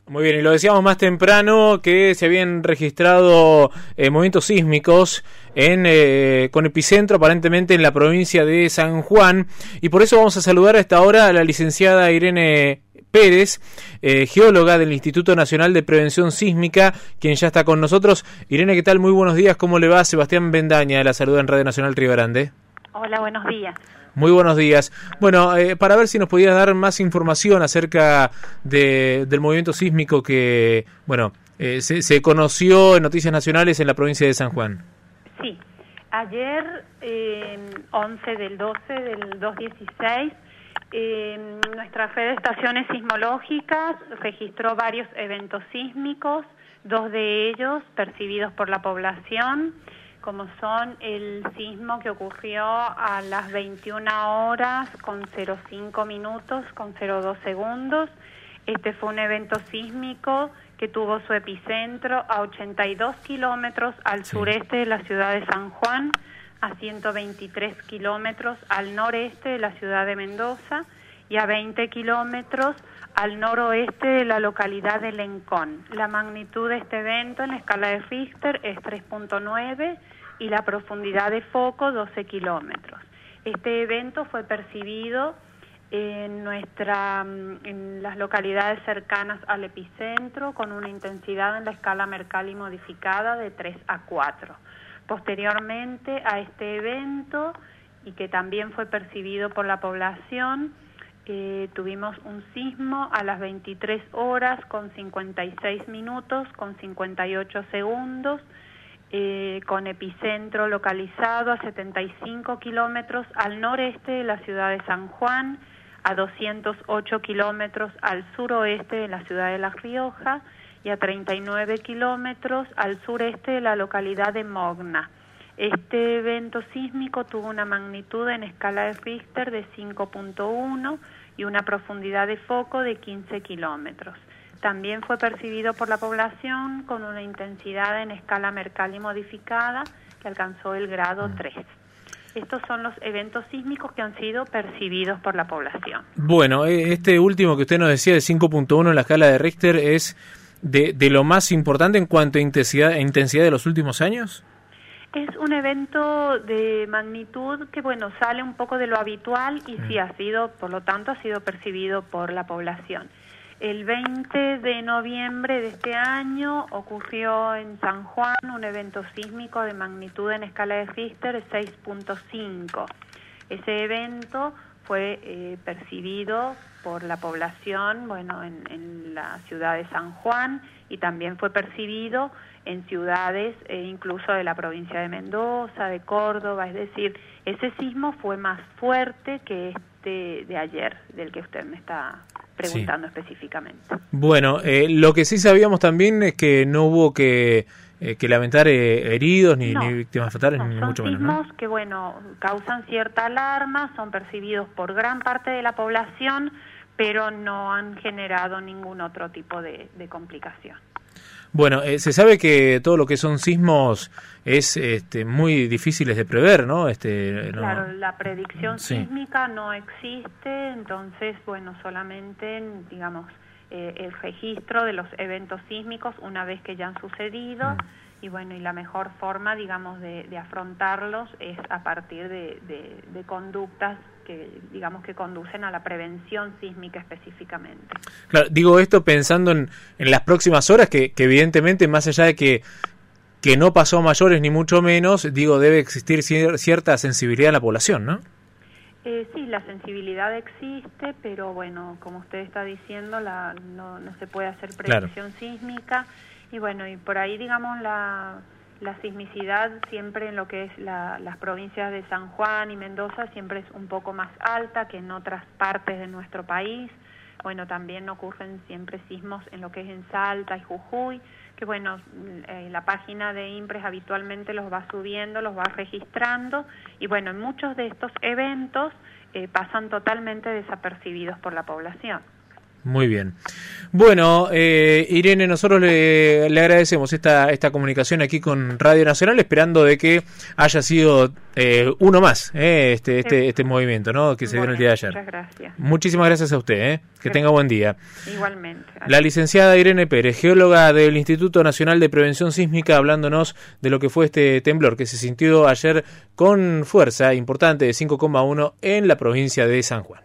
Muy bien, y lo decíamos más temprano que se habían registrado movimientos sísmicos con epicentro aparentemente en la provincia de San Juan, y por eso vamos a saludar a esta hora a la licenciada Irene Pérez, geóloga del Instituto Nacional de Prevención Sísmica, quien ya está con nosotros. Irene, ¿qué tal? Muy buenos días, ¿cómo le va? Sebastián Bendaña, de la Salud en Radio Nacional Río Grande. Hola, buenos días. Muy buenos días. Bueno, para ver si nos podías dar más información acerca del movimiento sísmico que, se conoció en Noticias Nacionales en la provincia de San Juan. Sí, ayer, 11 del 12 del 2016, nuestra red de estaciones sismológicas registró varios eventos sísmicos, 2 de ellos percibidos por la población, como son el sismo que ocurrió a las 21 horas con 05 minutos con 02 segundos. Este fue un evento sísmico que tuvo su epicentro a 82 kilómetros al sureste de la ciudad de San Juan, a 123 kilómetros al noreste de la ciudad de Mendoza y a 20 kilómetros al noroeste de la localidad de Lencón. La magnitud de este evento en la escala de Richter es 3.9 y la profundidad de foco 12 kilómetros. Este evento fue percibido en las localidades cercanas al epicentro con una intensidad en la escala Mercalli modificada de 3 a 4. Posteriormente a este evento, y que también fue percibido por la población, tuvimos un sismo a las 23 horas con 56 minutos con 58 segundos, con epicentro localizado a 75 kilómetros al noreste de la ciudad de San Juan, a 208 kilómetros al suroeste de la ciudad de La Rioja y a 39 kilómetros al sureste de la localidad de Mogna. Este evento sísmico tuvo una magnitud en escala de Richter de 5.1 y una profundidad de foco de 15 kilómetros. También fue percibido por la población con una intensidad en escala Mercalli modificada que alcanzó el grado 3. Estos son los eventos sísmicos que han sido percibidos por la población. Bueno, este último que usted nos decía de 5.1 en la escala de Richter es de lo más importante en cuanto a intensidad de los últimos años. Es un evento de magnitud que, sale un poco de lo habitual y sí por lo tanto, ha sido percibido por la población. El 20 de noviembre de este año ocurrió en San Juan un evento sísmico de magnitud en escala de Richter 6.5. Ese evento fue percibido por la población, en la ciudad de San Juan, y también fue percibido en ciudades incluso de la provincia de Mendoza, de Córdoba. Es decir, ese sismo fue más fuerte que este de ayer, del que usted me está preguntando específicamente. Bueno, lo que sí sabíamos también es que no hubo que lamentar heridos ni víctimas fatales, ni mucho menos, ¿no? Son sismos que, causan cierta alarma, son percibidos por gran parte de la población, pero no han generado ningún otro tipo de complicación. Bueno, se sabe que todo lo que son sismos es muy difíciles de prever, ¿no? Claro, la predicción sísmica no existe, entonces, solamente, el registro de los eventos sísmicos una vez que ya han sucedido, y la mejor forma, de afrontarlos es a partir de conductas que conducen a la prevención sísmica específicamente. Claro, digo esto pensando en las próximas horas, que evidentemente, más allá de que no pasó a mayores ni mucho menos, debe existir cierta sensibilidad en la población, ¿no? Sí, la sensibilidad existe, pero como usted está diciendo, no se puede hacer predicción sísmica, y por ahí, la sismicidad siempre en lo que es las provincias de San Juan y Mendoza siempre es un poco más alta que en otras partes de nuestro país. También ocurren siempre sismos en lo que es en Salta y Jujuy, que la página de INPRES habitualmente los va subiendo, los va registrando, y en muchos de estos eventos pasan totalmente desapercibidos por la población. Muy bien. Bueno, Irene, nosotros le agradecemos esta comunicación aquí con Radio Nacional, esperando de que haya sido uno más este movimiento, ¿no? Que se dio en el día de ayer. Muchas gracias. Muchísimas gracias a usted, que tenga buen día. Igualmente. La licenciada Irene Pérez, geóloga del Instituto Nacional de Prevención Sísmica, hablándonos de lo que fue este temblor que se sintió ayer con fuerza importante de 5,1 en la provincia de San Juan.